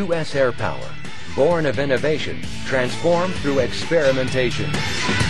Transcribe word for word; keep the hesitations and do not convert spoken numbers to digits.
U S Air Power, born of innovation, transformed through experimentation.